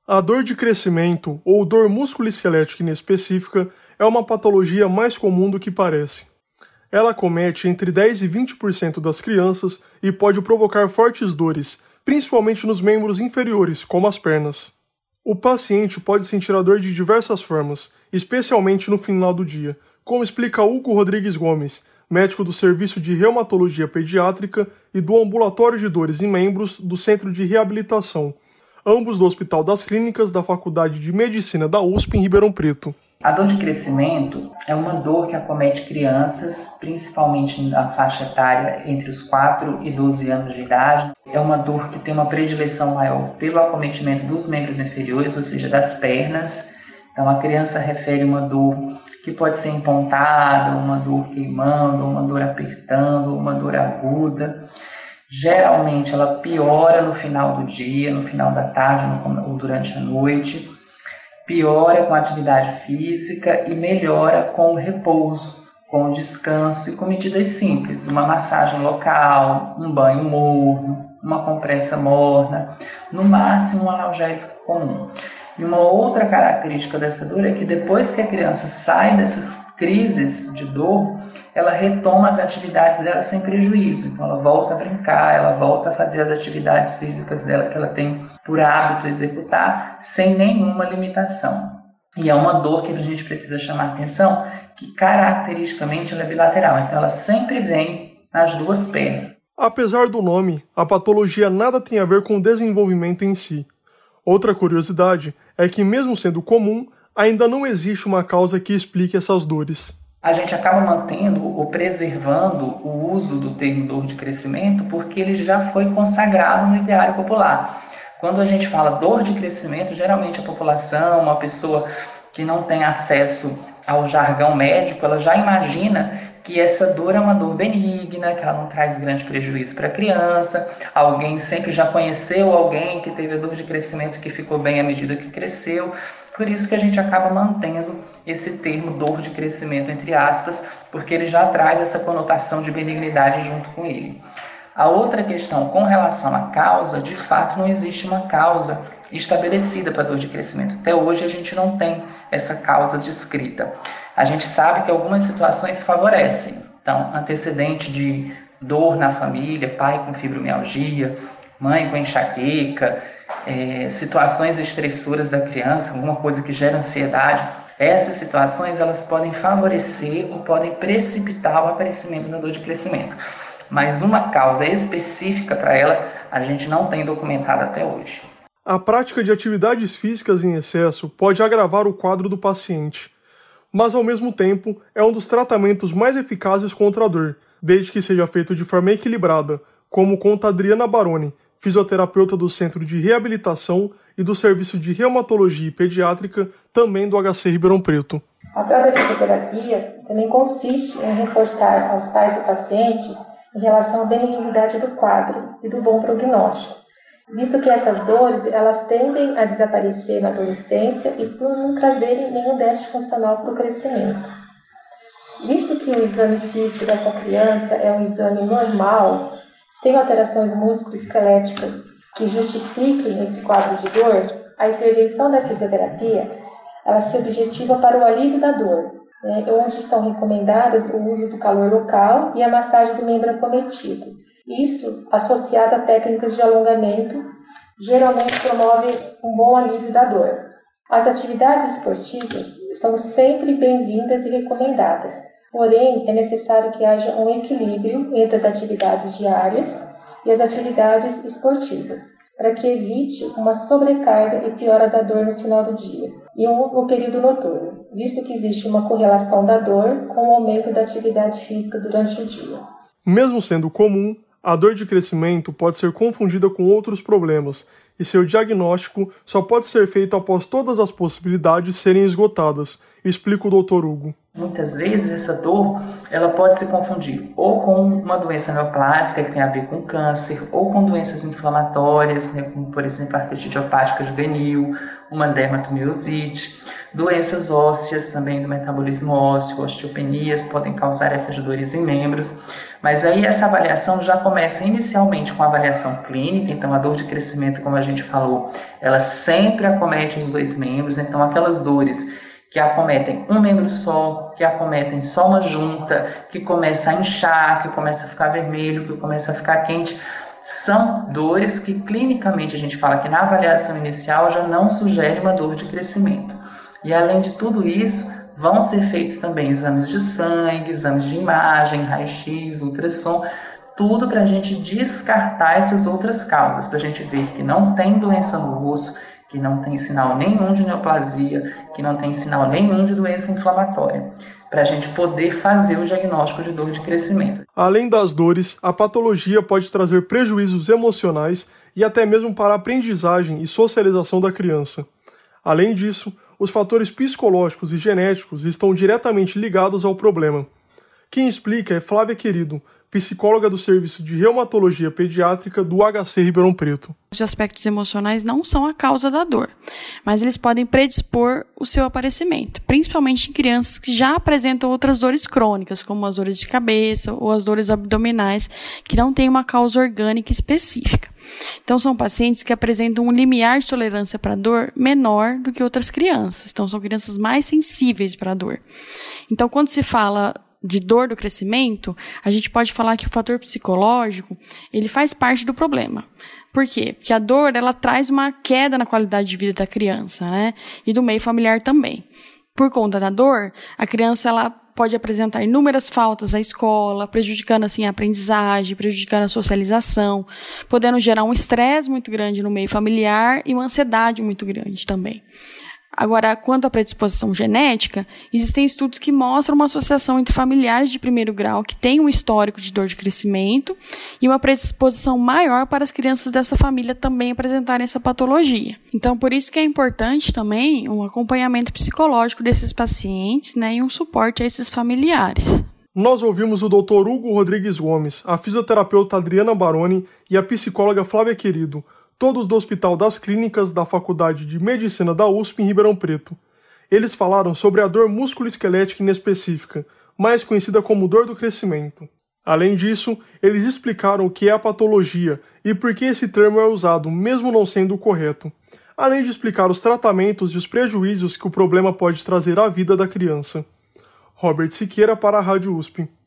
A dor de crescimento, ou dor músculo-esquelética inespecífica, é uma patologia mais comum do que parece. Ela acomete entre 10 e 20% das crianças e pode provocar fortes dores, principalmente nos membros inferiores, como as pernas. O paciente pode sentir a dor de diversas formas, especialmente no final do dia, como explica Hugo Rodrigues Gomes, médico do Serviço de Reumatologia Pediátrica e do Ambulatório de Dores em Membros do Centro de Reabilitação, ambos do Hospital das Clínicas da Faculdade de Medicina da USP em Ribeirão Preto. A dor de crescimento é uma dor que acomete crianças, principalmente na faixa etária entre os 4 e 12 anos de idade. É uma dor que tem uma predileção maior pelo acometimento dos membros inferiores, ou seja, das pernas. Então a criança refere uma dor que pode ser empontada, uma dor queimando, uma dor apertando, uma dor aguda. Geralmente ela piora no final do dia, no final da tarde ou durante a noite. Piora com a atividade física e melhora com o repouso, com o descanso e com medidas simples. Uma massagem local, um banho morno, uma compressa morna, no máximo um analgésico comum. E uma outra característica dessa dor é que depois que a criança sai dessas crises de dor, ela retoma as atividades dela sem prejuízo. Então ela volta a brincar, ela volta a fazer as atividades físicas dela que ela tem por hábito executar sem nenhuma limitação. E é uma dor que a gente precisa chamar a atenção que caracteristicamente ela é bilateral. Então ela sempre vem nas duas pernas. Apesar do nome, a patologia nada tem a ver com o desenvolvimento em si. Outra curiosidade é que, mesmo sendo comum, ainda não existe uma causa que explique essas dores. A gente acaba mantendo ou preservando o uso do termo dor de crescimento porque ele já foi consagrado no ideário popular. Quando a gente fala dor de crescimento, geralmente a população, uma pessoa que não tem acesso ao jargão médico, ela já imagina que essa dor é uma dor benigna, que ela não traz grande prejuízo para a criança. Alguém sempre já conheceu alguém que teve a dor de crescimento que ficou bem à medida que cresceu. Por isso que a gente acaba mantendo esse termo dor de crescimento entre aspas, porque ele já traz essa conotação de benignidade junto com ele. A outra questão com relação à causa, de fato não existe uma causa estabelecida para a dor de crescimento. Até hoje a gente não tem essa causa descrita. A gente sabe que algumas situações favorecem. Então, antecedente de dor na família, pai com fibromialgia, mãe com enxaqueca, situações estressoras da criança, alguma coisa que gera ansiedade, essas situações elas podem favorecer ou podem precipitar o aparecimento da dor de crescimento. Mas uma causa específica para ela a gente não tem documentado até hoje. A prática de atividades físicas em excesso pode agravar o quadro do paciente, mas ao mesmo tempo é um dos tratamentos mais eficazes contra a dor, desde que seja feito de forma equilibrada, como conta Adriana Baroni, fisioterapeuta do Centro de Reabilitação e do Serviço de Reumatologia Pediátrica, também do HC Ribeirão Preto. A própria fisioterapia também consiste em reforçar aos pais e pacientes em relação à benignidade do quadro e do bom prognóstico, visto que essas dores elas tendem a desaparecer na adolescência e por não trazerem nenhum déficit funcional para o crescimento. Visto que o exame físico dessa criança é um exame normal, sem alterações musculoesqueléticas que justifiquem esse quadro de dor, a intervenção da fisioterapia ela se objetiva para o alívio da dor, onde são recomendadas o uso do calor local e a massagem do membro acometido. Isso, associado a técnicas de alongamento, geralmente promove um bom alívio da dor. As atividades esportivas são sempre bem-vindas e recomendadas, porém é necessário que haja um equilíbrio entre as atividades diárias e as atividades esportivas, para que evite uma sobrecarga e piora da dor no final do dia e no período noturno, visto que existe uma correlação da dor com o aumento da atividade física durante o dia. Mesmo sendo comum, a dor de crescimento pode ser confundida com outros problemas, e seu diagnóstico só pode ser feito após todas as possibilidades serem esgotadas, explica o Dr. Hugo. Muitas vezes essa dor ela pode se confundir ou com uma doença neoplásica que tem a ver com câncer, ou com doenças inflamatórias, como por exemplo a artrite idiopática juvenil, uma dermatomiosite. Doenças ósseas também do metabolismo ósseo, osteopenias podem causar essas dores em membros. Mas aí essa avaliação já começa inicialmente com a avaliação clínica, então a dor de crescimento, como a gente falou, ela sempre acomete os dois membros, então aquelas dores que acometem um membro só, que acometem só uma junta, que começa a inchar, que começa a ficar vermelho, que começa a ficar quente, são dores que clinicamente a gente fala que na avaliação inicial já não sugere uma dor de crescimento. E além de tudo isso, vão ser feitos também exames de sangue, exames de imagem, raio-x, ultrassom, tudo para a gente descartar essas outras causas, para a gente ver que não tem doença no osso, que não tem sinal nenhum de neoplasia, que não tem sinal nenhum de doença inflamatória, para a gente poder fazer o diagnóstico de dor de crescimento. Além das dores, a patologia pode trazer prejuízos emocionais e até mesmo para a aprendizagem e socialização da criança. Além disso, os fatores psicológicos e genéticos estão diretamente ligados ao problema. Quem explica é Flávia Querido, psicóloga do Serviço de Reumatologia Pediátrica do HC Ribeirão Preto. Os aspectos emocionais não são a causa da dor, mas eles podem predispor o seu aparecimento, principalmente em crianças que já apresentam outras dores crônicas, como as dores de cabeça ou as dores abdominais, que não têm uma causa orgânica específica. Então, são pacientes que apresentam um limiar de tolerância para a dor menor do que outras crianças. Então, são crianças mais sensíveis para a dor. Então, quando se fala de dor do crescimento, a gente pode falar que o fator psicológico, ele faz parte do problema. Por quê? Porque a dor, ela traz uma queda na qualidade de vida da criança, né? E do meio familiar também. Por conta da dor, a criança, ela pode apresentar inúmeras faltas à escola, prejudicando assim a aprendizagem, prejudicando a socialização, podendo gerar um estresse muito grande no meio familiar e uma ansiedade muito grande também. Agora, quanto à predisposição genética, existem estudos que mostram uma associação entre familiares de primeiro grau que têm um histórico de dor de crescimento e uma predisposição maior para as crianças dessa família também apresentarem essa patologia. Então, por isso que é importante também um acompanhamento psicológico desses pacientes, né, e um suporte a esses familiares. Nós ouvimos o Dr. Hugo Rodrigues Gomes, a fisioterapeuta Adriana Baroni e a psicóloga Flávia Querido, todos do Hospital das Clínicas da Faculdade de Medicina da USP em Ribeirão Preto. Eles falaram sobre a dor musculoesquelética inespecífica, mais conhecida como dor do crescimento. Além disso, eles explicaram o que é a patologia e por que esse termo é usado, mesmo não sendo o correto, além de explicar os tratamentos e os prejuízos que o problema pode trazer à vida da criança. Robert Siqueira para a Rádio USP.